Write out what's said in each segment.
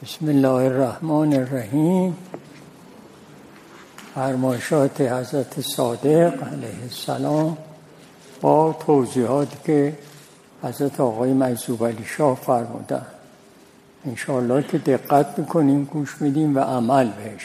بسم الله الرحمن الرحیم. فرمایشات حضرت صادق علیه السلام با توضیحاتی که حضرت آقای مجذوب علی شاه فرمودن انشاءالله که دقت میکنیم، گوش میدیم و عمل بهش.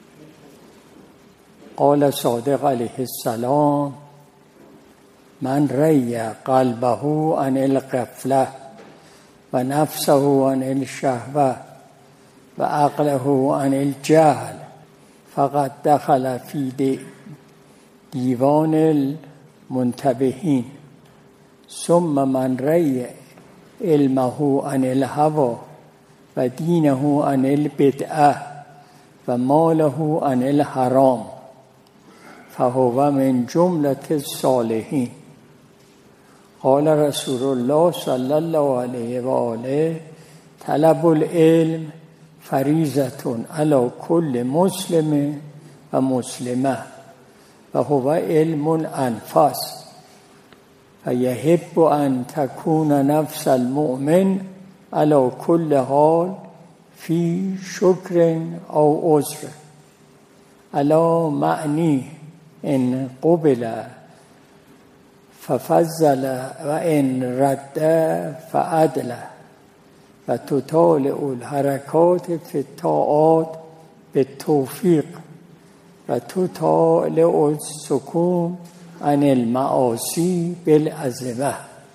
قال صادق علیه السلام: من ری قلبه عن الغفله و نفسه عن الشهوه و عقله عن الجهل فقد دخل فی دیوان المنتبهین. ثم من ری علمه عن الهوى و دینه عن البدعه و ماله عن الحرام فهو من جملة الصالحین. قال رسول الله صلی الله علیه و آله: طلب العلم فریضة علی کل مسلم و مسلمه و هو علم الانفس فیحب ان تکون نفس المؤمن علی کل حال فی شکر او عذر علی معنی ان قبل ففضل و ان رد فعدل و تطالع الحرکات فی الطاعات بالتوفیق و تطالع السکون عن المعاصی بالعزمه.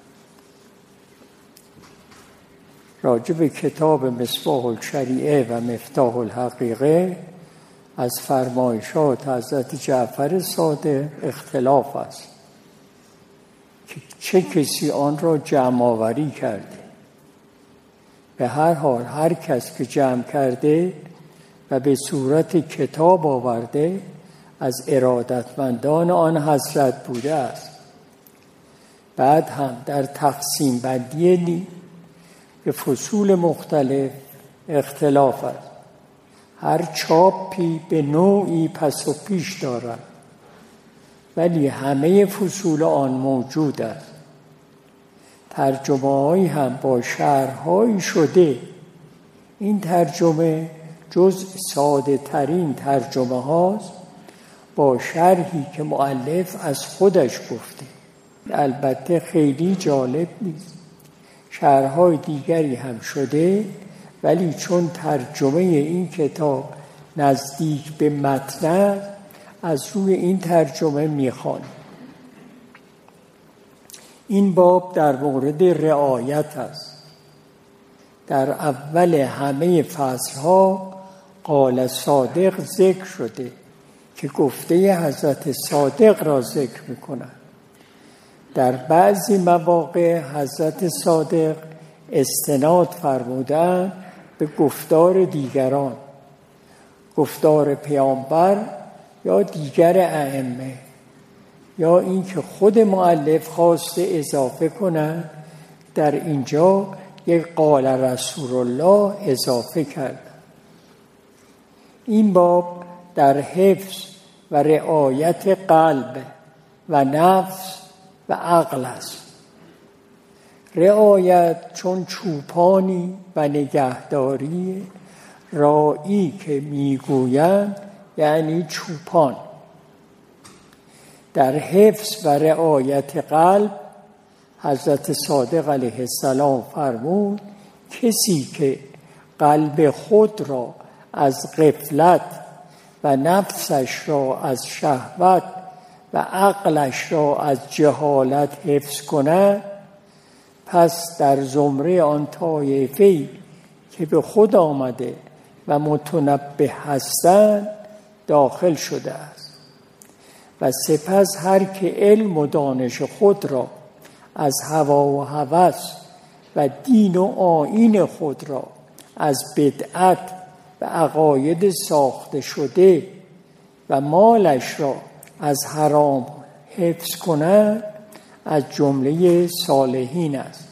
راجع به کتاب مصباح الشریعه و مفتاح الحقیقه از فرمایشات حضرت جعفر صادق اختلاف است که چه کسی آن را جمع آوری کرده. به هر حال هر کس که جمع کرده و به صورت کتاب آورده از ارادتمندان آن حضرت بوده است. بعد هم در تقسیم بندی به فصول مختلف اختلاف است. هر چاپی به نوعی پس و پیش دارد ولی همه فصول آن موجود است. ترجمه‌هایی هم با شرح‌هایی شده. این ترجمه جز ساده ترین ترجمه هاست با شرحی که مؤلف از خودش گفته. البته خیلی جالب نیست. شرح‌های دیگری هم شده ولی چون ترجمه این کتاب نزدیک به متن از روی این ترجمه میخوانیم. این باب در مورد رعایت است. در اول همه فصلها قال صادق ذکر شده که گفته حضرت صادق را ذکر میکنند. در بعضی مواقع حضرت صادق استناد فرمودند به گفتار دیگران، گفتار پیامبر یا دیگر ائمه، یا اینکه خود مؤلف خواسته اضافه کنند. در اینجا یک قال رسول الله اضافه کرد. این باب در حفظ و رعایت قلب و نفس و عقل است. رعایت چون چوپانی و نگهداری، راعی که میگویند یعنی چوپان. در حفظ و رعایت قلب حضرت صادق علیه السلام فرمود: کسی که قلب خود را از غفلت و نفسش را از شهوت و عقلش را از جهالت حفظ کند، پس در زمره آن طایفه‌ای که به خود آمده و متنبه هستند داخل شده است. و سپس هر که علم و دانش خود را از هوا و هوس و دین و آیین خود را از بدعت و عقاید ساخته شده و مالش را از حرام حفظ کند از جمله صالحین است.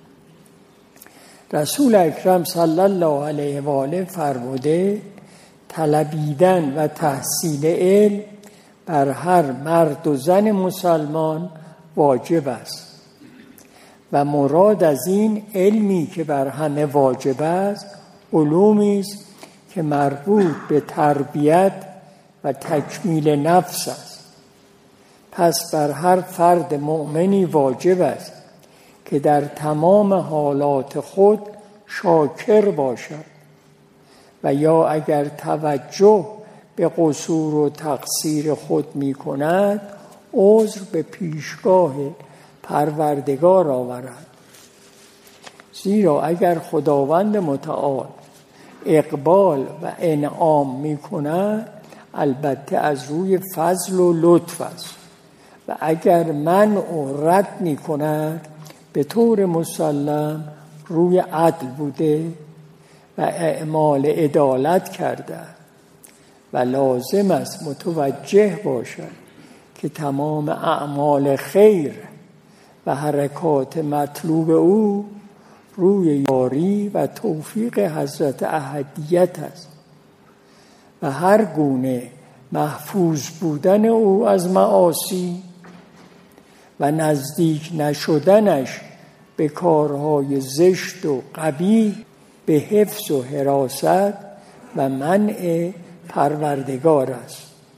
رسول اکرم صلی الله علیه و آله فرموده: طلبیدن و تحصیل علم بر هر مرد و زن مسلمان واجب است و مراد از این علمی که بر همه واجب است علومی است که مربوط به تربیت و تکمیل نفس است. پس بر هر فرد مؤمنی واجب است که در تمام حالات خود شاکر باشد و یا اگر توجه به قصور و تقصیر خود می کند عذر به پیشگاه پروردگار آورد. زیرا اگر خداوند متعال اقبال و انعام می کند البته از روی فضل و لطف است و اگر منع و رد می کند به طور مسلم روی عدل بوده و اعمال عدالت کرده و لازم است متوجه باشد که تمام اعمال خیر و حرکات مطلوب او روی یاری و توفیق حضرت احدیت است و هر گونه محفوظ بودن او از معاصی و نزدیک نشدنش به کارهای زشت و قبیح به حفظ و حراست و منع پروردگار است.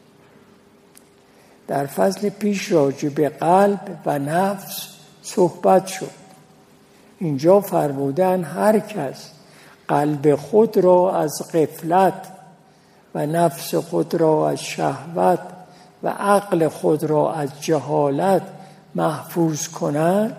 در فصل پیش راجع به قلب و نفس صحبت شد. اینجا فرمودن هر کس قلب خود را از غفلت و نفس خود را از شهوت و عقل خود را از جهالت محفوظ کند،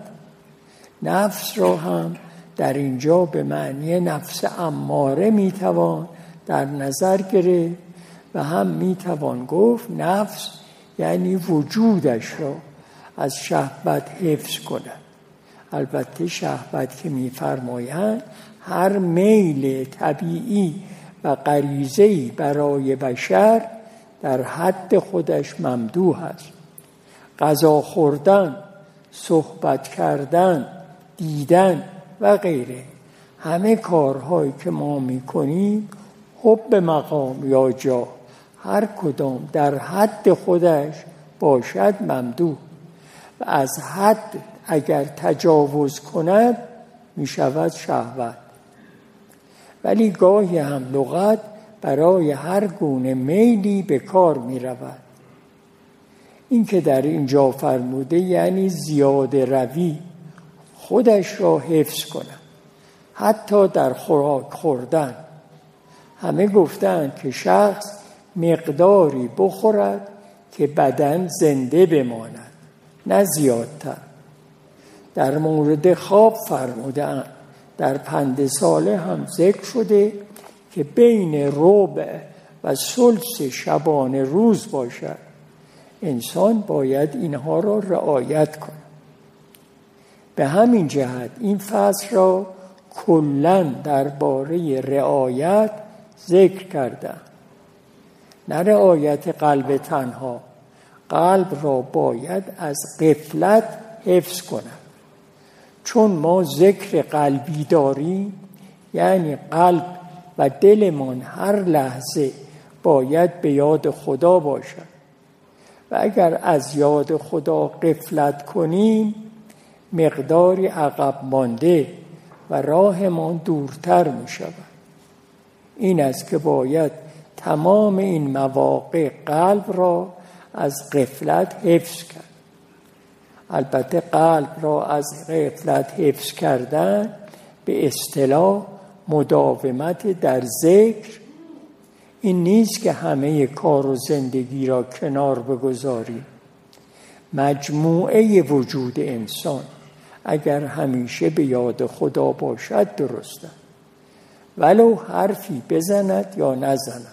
نفس را هم در اینجا به معنی نفس اماره میتوان در نظر گرفت و هم میتوان گفت نفس یعنی وجودش را از شهوت حفظ کند. البته شهوت که میفرمایند هر میل طبیعی و غریزه‌ای برای بشر در حد خودش ممدوح است. غذا خوردن، صحبت کردن، دیدن و غیره، همه کارهایی که ما میکنیم حب مقام یا جا هر کدام در حد خودش باشد ممدوح و از حد اگر تجاوز کند میشود شهوت. ولی گاهی هم لغت برای هر گونه میلی به کار می رود. این که در اینجا فرموده یعنی زیاده روی، خودش را حفظ کند، حتی در خوراک خوردن. همه گفتند که شخص مقداری بخورد که بدن زنده بماند، نه زیادتر. در مورد خواب فرمودند در پند ساله هم ذکر شده که بین ربع و ثلث شبانه روز باشد. انسان باید اینها را رعایت کند. به همین جهت این فصل را کلاً درباره رعایت ذکر کردم. نه رعایت قلب تنها، قلب را باید از غفلت حفظ کند. چون ما ذکر قلبی داریم یعنی قلب و دلمان هر لحظه باید به یاد خدا باشد و اگر از یاد خدا غفلت کنیم مقداری عقب مانده و راهمان دورتر می شود. این است که باید تمام این مواقع قلب را از غفلت حفظ کرد. البته قلب را از غفلت حفظ کردن به اصطلاح مداومت در ذکر این نیست که همه کار و زندگی را کنار بگذاریم. مجموعه وجود انسان اگر همیشه به یاد خدا باشد درسته، ولو حرفی بزند یا نزند.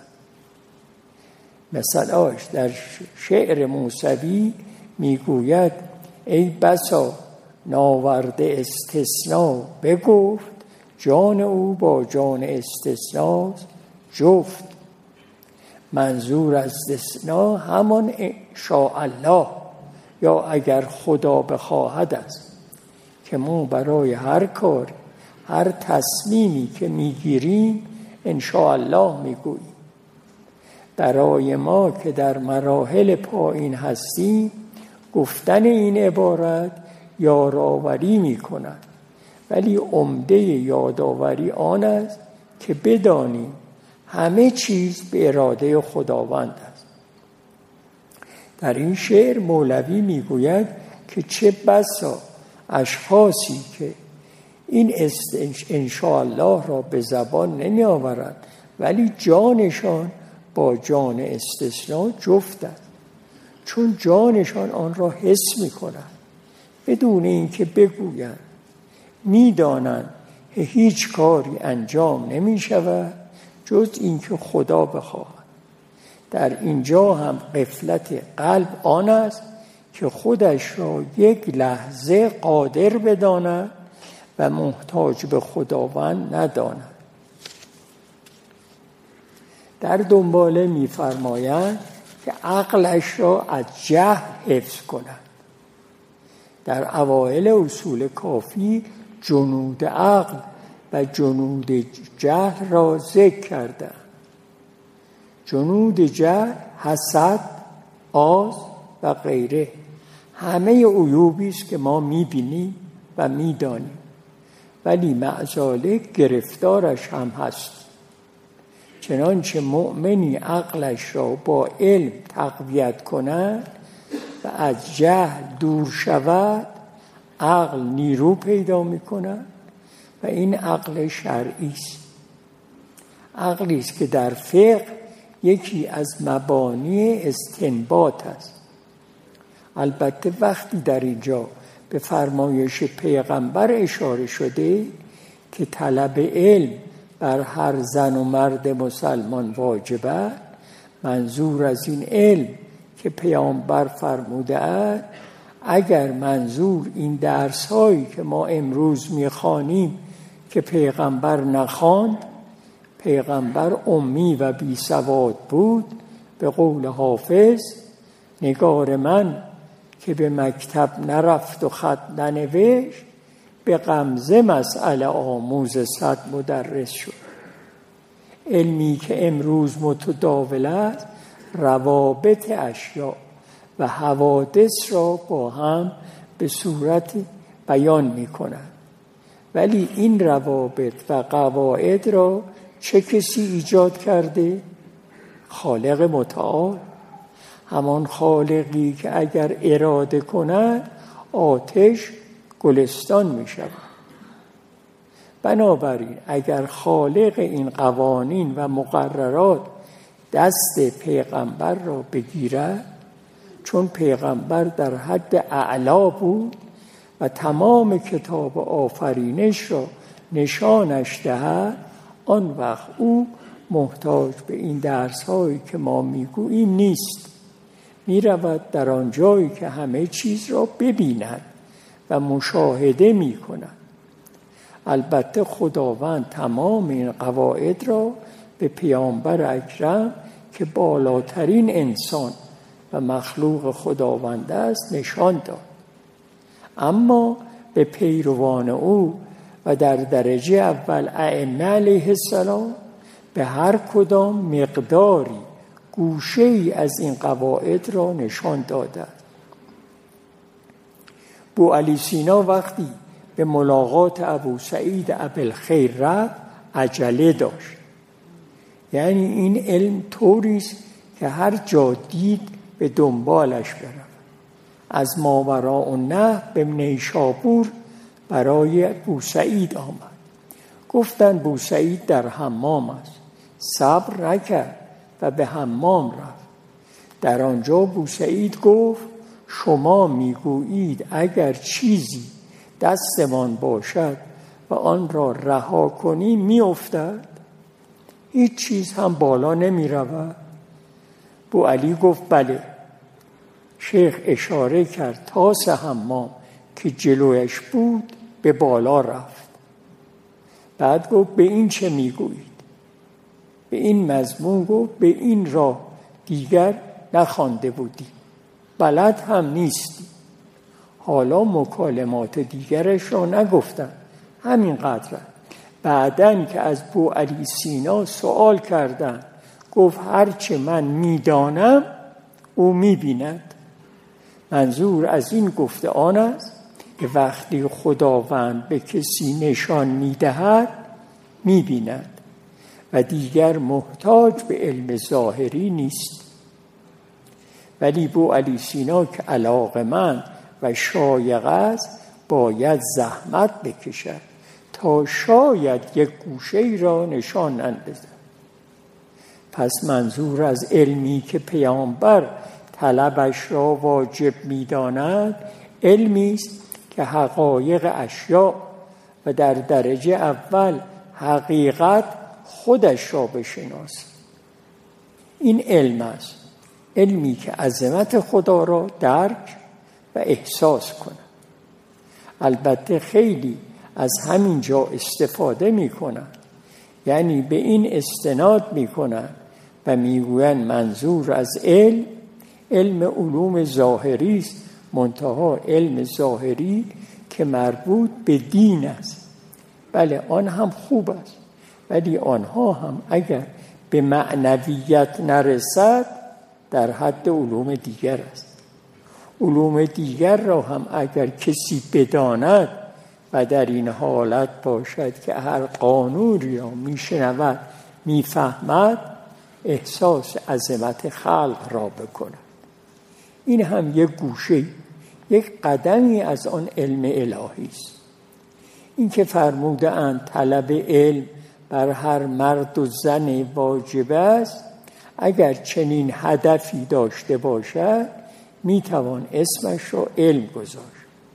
مثلاش در شعر موسوی میگوید ای بسا ناورده استثناء بگفت جان او با جان استثناء جفت. منظور از استثناء همان شاء الله یا اگر خدا بخواهد است که ما برای هر کار هر تصمیمی که میگیریم ان شاء الله میگوییم. برای ما که در مراحل پایین هستیم گفتن این عبارت یادآوری می‌کند، ولی عمده یادآوری آن است که بدانیم همه چیز به اراده خداوند است. در این شعر مولوی میگوید که چه بسا اشخاصی که این انشاءالله را به زبان نمی آورند ولی جانشان با جان استثناء جفت است، چون جانشان آن را حس می کنند بدون اینکه بگویند. می دانند هیچ کاری انجام نمی شود جز اینکه خدا بخواهد. در اینجا هم غفلت قلب آن است که خودش را یک لحظه قادر بداند و محتاج به خداوند نداند. در دنباله می‌فرمایند که عقلش را از جهل حفظ کند. در اوائل اصول کافی جنود عقل و جنود جهل را ذکر کردند. جنود جهل حسد، آز و غیره همه عیوبی است که ما می‌بینیم و می‌دانیم، ولی معذالک گرفتارش هم هست. چنانچه مؤمنی عقلش را با علم تقویت کند و از جهل دور شود، عقل نیرو پیدا می‌کند و این عقل شرعی است. عقلی است که در فقه یکی از مبانی استنباط است. البته وقتی در اینجا به فرمایش پیغمبر اشاره شده که طلب علم بر هر زن و مرد مسلمان واجبه، منظور از این علم که پیامبر فرموده است، اگر منظور این درس هایی که ما امروز میخوانیم که پیغمبر نخواند، پیغمبر امی و بی سواد بود، به قول حافظ نگار من که به مکتب نرفت و خط ننوشت، به غمزه مسئله آموز صد مدرس شد. علمی که امروز متداول است روابط اشیاء و حوادث را با هم به صورت بیان می کند، ولی این روابط و قواعد را چه کسی ایجاد کرده؟ خالق متعال، همان خالقی که اگر اراده کند آتش گلستان می شود. بنابراین اگر خالق این قوانین و مقررات دست پیغمبر را بگیرد، چون پیغمبر در حد اعلا بود و تمام کتاب آفرینش را نشانش دهد، آن وقت او محتاج به این درس هایی که ما میگوییم نیست. میرود در آن جایی که همه چیز را ببیند و مشاهده میکند. البته خداوند تمام این قواعد را به پیامبر اکرم که بالاترین انسان و مخلوق خداوند است نشان داد، اما به پیروان او و در درجه اول ائمه علیه السلام به هر کدام مقداری گوشه ای از این قواعد را نشان داده. بوعلی سینا وقتی به ملاقات ابو سعید ابوالخیر رفت عجله داشت، یعنی این علم طوریست که هر جا دید به دنبالش برود. از ماوراءالنهر به نیشابور برای بوسعید آمد. گفتند بوسعید در حمام است. صبر نکرد و به حمام رفت. در آنجا بوسعید گفت شما میگویید اگر چیزی دستمان باشد و آن را رها کنی میافتد، هیچ چیز هم بالا نمی رود. بوعلی گفت بله. شیخ اشاره کرد تاس حمام که جلویش بود به بالا رفت. بعد گفت به این چه میگویید؟ به این مضمون گفت به این راه دیگر نخوانده بودی، بلد هم نیستی. حالا مکالمات دیگرش را نگفتم، همین قدر. بعدن که از بوعلی سینا سوال کردن گفت هرچه من میدانم او میبیند. منظور از این گفته آن است که وقتی خداوند به کسی نشان میدهد میبیند و دیگر محتاج به علم ظاهری نیست. ولی بوعلی سینا که علاقه‌مند و شایق است باید زحمت بکشد تا شاید یک گوشه‌ای را نشان اندازد. پس منظور از علمی که پیامبر طلبش را واجب می‌داند علمی است که حقایق اشیاء و در درجه اول حقیقت خودش را بشناسد. این علم است، علمی که عظمت خدا را درک و احساس کند. البته خیلی از همین جا استفاده می‌کنند، یعنی به این استناد می‌کنند و میگویند منظور از علم علوم ظاهری است، منتها علم ظاهری که مربوط به دین است. بله آن هم خوب است، ولی آنها هم اگر به معنویت نرسد در حد علوم دیگر است. علوم دیگر را هم اگر کسی بداند و در این حالت باشد که هر قانونی را میشنود میفهمد احساس عظمت خلق را بکند. این هم یک گوشه، یک قدمی از آن علم الهی است. این که فرموده اند طلب علم بر هر مرد و زن واجب است، اگر چنین هدفی داشته باشد میتوان اسمش را علم گذاشت.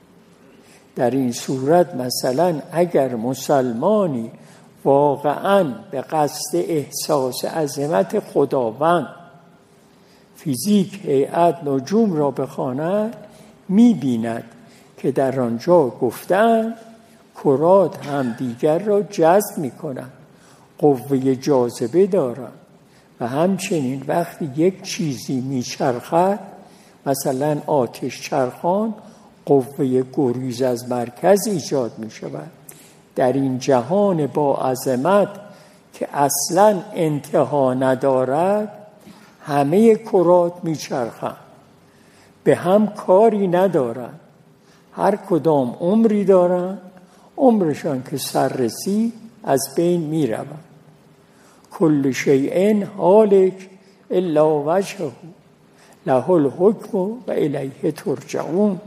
در این صورت مثلا اگر مسلمانی واقعاً به قصد احساس عظمت خداوند فیزیک هیئت نجوم را بخواند می‌بیند که در آنجا گفتند کرات هم دیگر را جذب می‌کنند، قوه جاذبه دارند و همچنین وقتی یک چیزی میچرخد مثلا آتش چرخان قوه گریز از مرکز ایجاد می‌شود. در این جهان با عظمت که اصلاً انتها ندارد همه کرات میچرخند، به هم کاری ندارند، هر کدام عمری دارند، عمرشان که سر رسید از بین میروند. کل شیء هالک الا وجهه له الحکم و الیه ترجعون.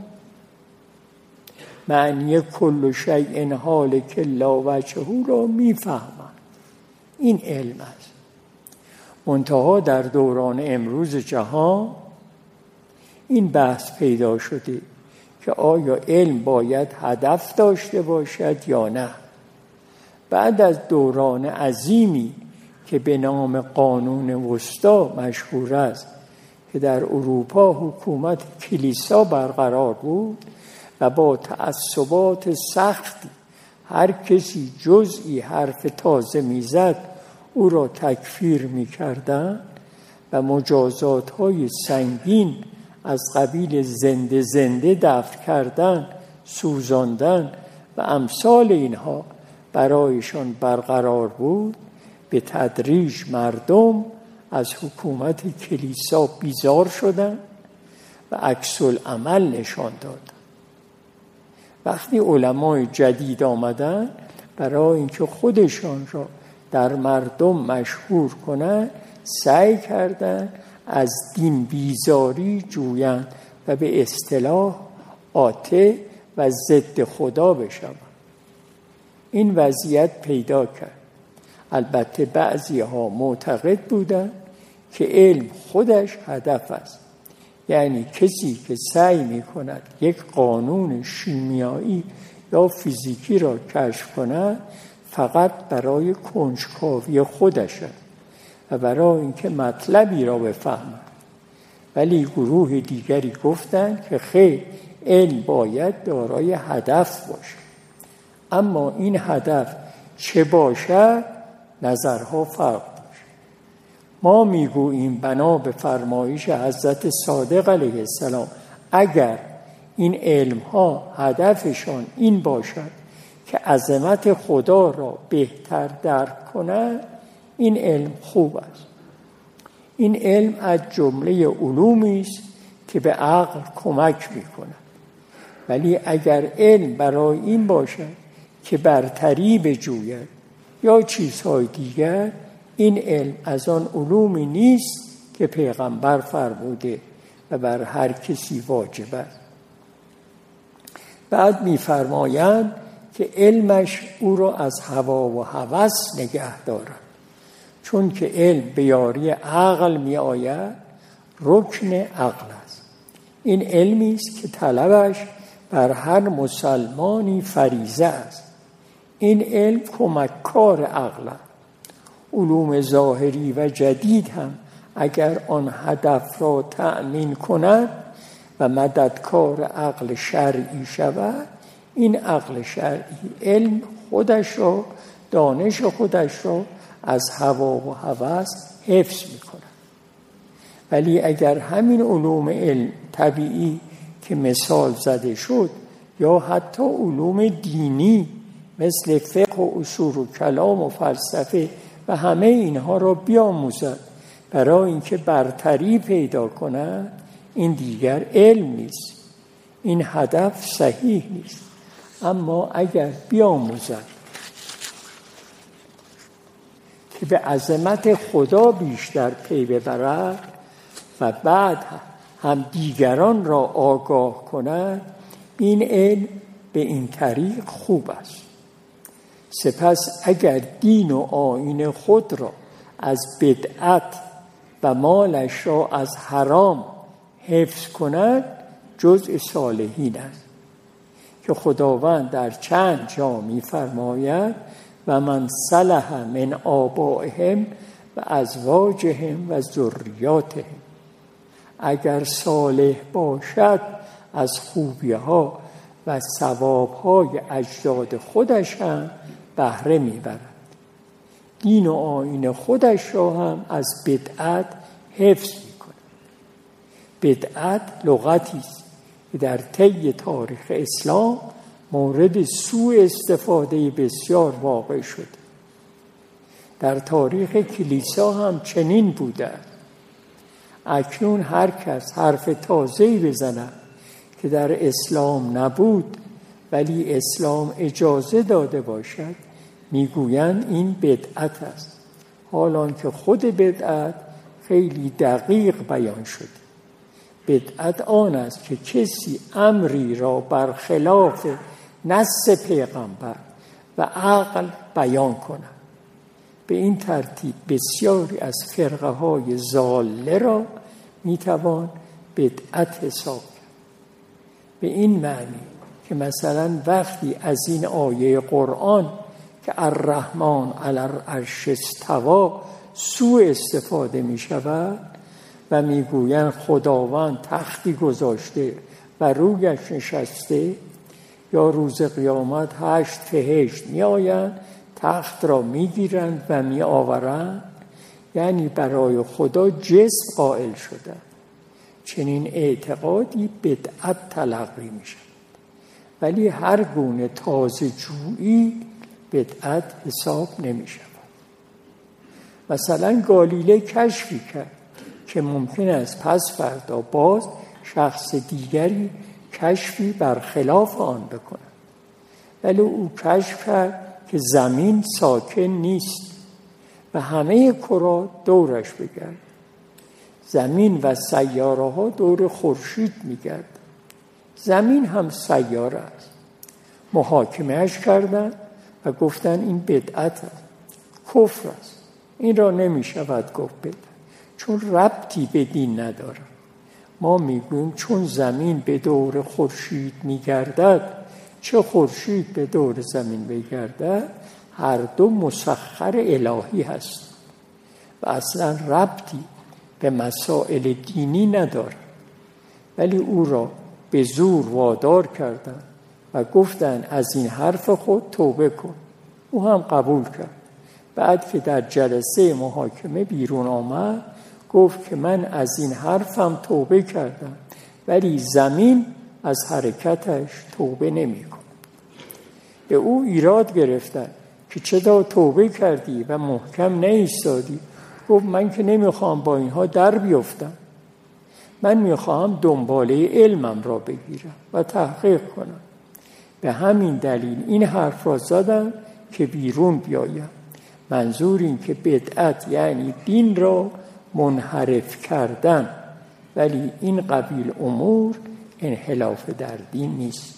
معنی کل شیء هالک الا وجهه را میفهمند. این علم است. منتها در دوران امروز جهان این بحث پیدا شده که آیا علم باید هدف داشته باشد یا نه. بعد از دوران عظیمی که به نام قانون وسطی مشهور است که در اروپا حکومت کلیسا برقرار بود و با تعصبات سختی هر کسی جزئی حرف تازه میزد او را تکفیر میکردند و مجازات‌های سنگین از قبیل زنده دفن کردن، سوزاندن و امثال اینها برایشان برقرار بود، به تدریج مردم از حکومت کلیسا بیزار شدند و عکس العمل نشان دادند. وقتی علمای جدید آمدند برای اینکه خودشان را در مردم مشهور کنند سعی کردند از دین بیزاری جویند و به اصطلاح آته و ضد خدا بشوند. این وضعیت پیدا کرد. البته بعضی ها معتقد بودند که علم خودش هدف است، یعنی کسی که سعی می کند یک قانون شیمیایی یا فیزیکی را کشف کند فقط برای کنجکاوی خودش است و برای اینکه مطلبی را بفهمد. ولی گروه دیگری گفتند که خیر، علم باید دارای هدف باشد. اما این هدف چه باشد نظرها فرق داشت. ما میگوییم بنا به فرمایش حضرت صادق علیه السلام اگر این علمها هدفشان این باشد که عظمت خدا را بهتر درک کنند این علم خوب است. این علم از جمله علومی است که به عقل کمک می‌کند. ولی اگر علم برای این باشد که برتری بجوید یا چیزهای دیگر، این علم از آن علومی نیست که پیغمبر فرموده و بر هر کسی واجب است. بعد می‌فرمایند که علمش او را از هوا و هوس نگه دارد، چون که علم به یاری عقل می آید، رکن عقل است. این علمی است که طلبش بر هر مسلمانی فریضه است. این علم کمککار عقل است. علوم ظاهری و جدید هم اگر آن هدف را تأمین کند و مددکار عقل شرعی شود، این عقل شرعی علم خودش را، دانش خودش را از هوا و هوس حفظ می‌کند. ولی اگر همین علوم علم طبیعی که مثال زده شد یا حتی علوم دینی مثل فقه و اصول و کلام و فلسفه و همه اینها را بیاموزد برای اینکه برتری پیدا کند، این دیگر علم نیست، این هدف صحیح نیست. اما اگر بیاموزد که به عظمت خدا بیشتر پی ببرد و بعد هم دیگران را آگاه کند، این علم به این طریق خوب است. سپس اگر دین و آیین خود را از بدعت و مالش را از حرام حفظ کند، جزء صالحین است که خداوند در چند جا می‌فرماید و من صلح من آبائهم و ازواجهم و ذریاتهم. اگر صالح باشد از خوبی‌ها و ثواب‌های اجداد خودش هم بهره می‌برد. دین و آیین خودش را هم از بدعت حفظ می‌کند. بدعت لغتی است که در طی تاریخ اسلام مورد سوء استفاده بسیار واقع شد. در تاریخ کلیسا هم چنین بوده. اکنون هر کس حرف تازه‌ای بزند که در اسلام نبود ولی اسلام اجازه داده باشد، میگویند این بدعت است، حالان که خود بدعت خیلی دقیق بیان شد. بدعت آن است که کسی امری را برخلاف نص پیغمبر و عقل بیان کند. به این ترتیب بسیاری از فرقه های ضاله را میتوان بدعت حساب کرد. به این معنی که مثلا وقتی از این آیه قرآن که الرحمن علی العرش استوی سوء استفاده می شود و میگویند خداوند تختی گذاشته و رویش نشسته، یا روز قیامت 8 فهشت می آیند تخت را می گیرند و می آورند، یعنی برای خدا جسم قائل شده. چنین اعتقادی بدعت تلقی می شود. ولی هر گونه تازه جویی بدعت حساب نمی شود. مثلا گالیله کشفی کرد که ممکن است پس فردا باز شخص دیگری کشفی برخلاف آن بکند، ولی او کشف کرد که زمین ساکن نیست و همه کره دورش بگرد. زمین و سیاره ها دور خورشید میگرد. زمین هم سیاره است. محاکمهش کردن و گفتن این بدعت است، کفر است. این را نمی شود گفت بدعت، چون ربطی به دین نداره. ما میگوییم چون زمین به دور خورشید میگردد، چه خورشید به دور زمین بگردد، هر دو مسخر الهی هست و اصلا ربطی به مسائل دینی نداره. ولی او را به زور وادار کردن و گفتن از این حرف خود توبه کن. او هم قبول کرد. بعد که در جلسه محاکمه بیرون آمد گفت که من از این حرفم توبه کردم، ولی زمین از حرکتش توبه نمی کند. به او ایراد گرفتن که چرا توبه کردی و محکم نایستادی؟ گفت من که نمیخوام با اینها در بیفتم، من میخوام دنباله علمم را بگیرم و تحقیق کنم. به همین دلیل این حرف را زدم که بیرون بیایم منظور این که بدعت یعنی دین را منحرف کردن، ولی این قبیل امور انحراف در دین نیست.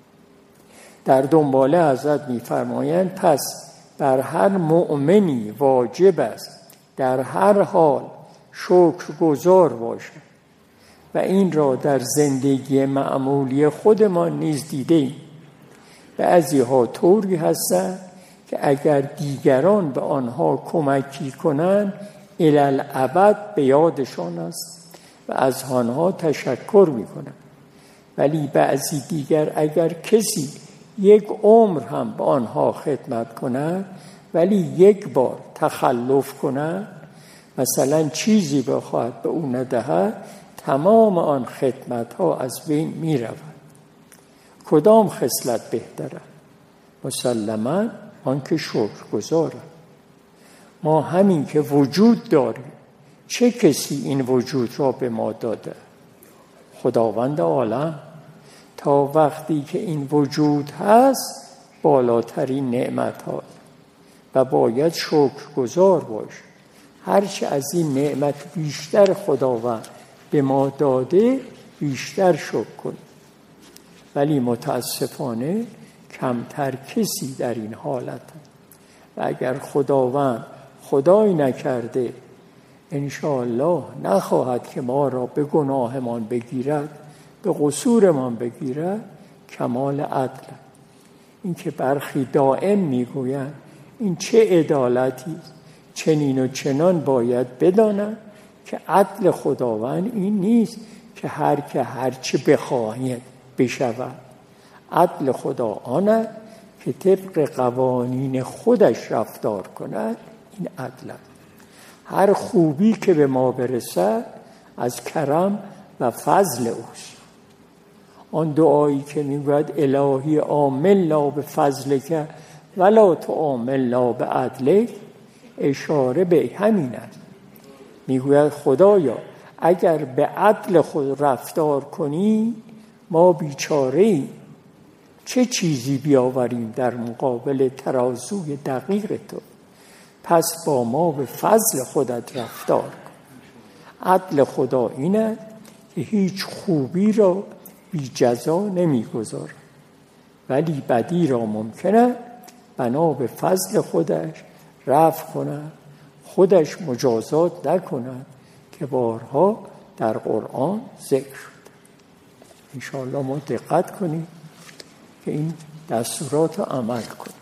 در دنباله حضرت می‌فرمایند پس بر هر مؤمنی واجب است در هر حال شکرگزار باشد و این را در زندگی معمولی خودمان نیز دیدیم. بعضی‌ها طوری هستند که اگر دیگران به آنها کمکی کنند الالابد به یادشان است و از آنها تشکر می‌کنند، ولی بعضی دیگر اگر کسی یک عمر هم به آنها خدمت کند ولی یک بار تخلف کند، مثلا چیزی بخواهد به او ندهد، تمام آن خدمت‌ها از بین می‌رود. کدام خصلت بهتره؟ مسلماً آنکه شکرگزاره. ما همین که وجود داریم، چه کسی این وجود را به ما داده؟ خداوند عالم. تا وقتی که این وجود هست بالاترین نعمت ها و باید شکرگزار باش. هرچه از این نعمت بیشتر خداوند به ما داده بیشتر شکر کن. ولی متاسفانه کمتر کسی در این حالت و اگر خداوند خدای نکرده انشاءالله نخواهد که ما را به گناهمان بگیرد، به قصورمان بگیرد، کمال عدل. این که برخی دائم میگویند این چه عدالتی، چنین و چنان باید بدانند که عدل خداوند این نیست که هر چه بخواهید بشود. عدل خدا آن که طبق قوانین خودش رفتار کند، این عدل است. هر خوبی که به ما برسد از کرم و فضل اوست. آن دعایی که میگوید الهی عاملنا به فضلک ولا تعاملنا به عدلک، اشاره به همین است. میگوید خدایا اگر به عدل خود رفتار کنی ما بیچاره‌ایم، چه چیزی بیاوریم در مقابل ترازوی دقیق تو؟ پس با ما به فضل خودت رفتار کن. عدل خدا اینه که هیچ خوبی را بی جزا نمیگذارد، ولی بدی را ممکنه بنا به فضل خودش رفع کند، خودش مجازات نکند که بارها در قرآن ذکر شد. انشاءالله ما دقت کنیم که این دستورات رو عمل کنیم.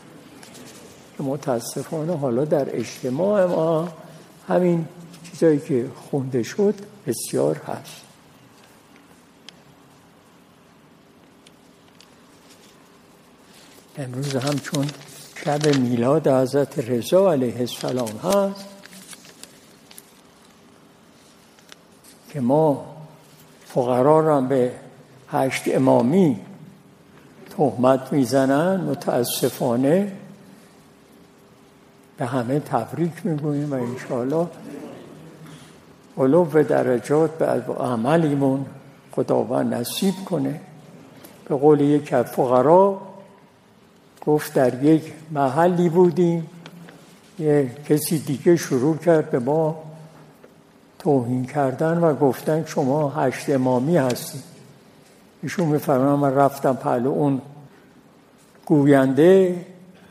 متاسفانه حالا در اجتماع ما همین چیزایی که خونده شد بسیار هست. امروز هم چون شب میلاد حضرت رضا علیه السلام هست که ما فقرا را به 8 امامی تهمت میزنن، متاسفانه به همه تبریک میگوییم و انشاءالله علو درجات به عملیمون خداوند نصیب کنه. به قول یک فقرا گفت در یک محلی بودیم، یه کسی دیگه شروع کرد به ما توهین کردن و گفتن شما 8 امامی هستید. ایشون میفرمایند من رفتم پهلو اون گوینده،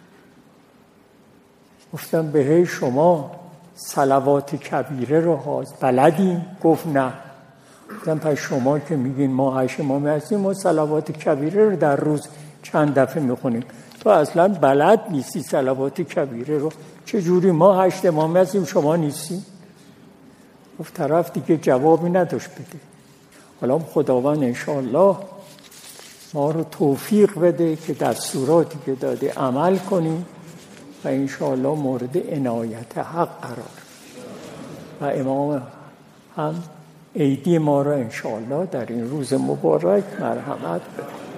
گفتم به شما صلوات کبیره رو بلدین؟ گفت نه. گفتم پس شما که میگین ما 8 امامی هستیم، ما صلوات کبیره رو در روز چند دفعه میخونیم، تو اصلا بلد نیستی صلوات کبیره رو، چجوری ما 8 امامی هستیم شما نیستی؟ گفت طرف دیگه جوابی نداشت بده. حالا خداوند انشاءالله ما رو توفیق بده که دستوراتی که داده عمل کنیم و انشاءالله مورد عنایت حق قرار و امام هم عیدی ما رو انشاءالله در این روز مبارک مرحمت بده.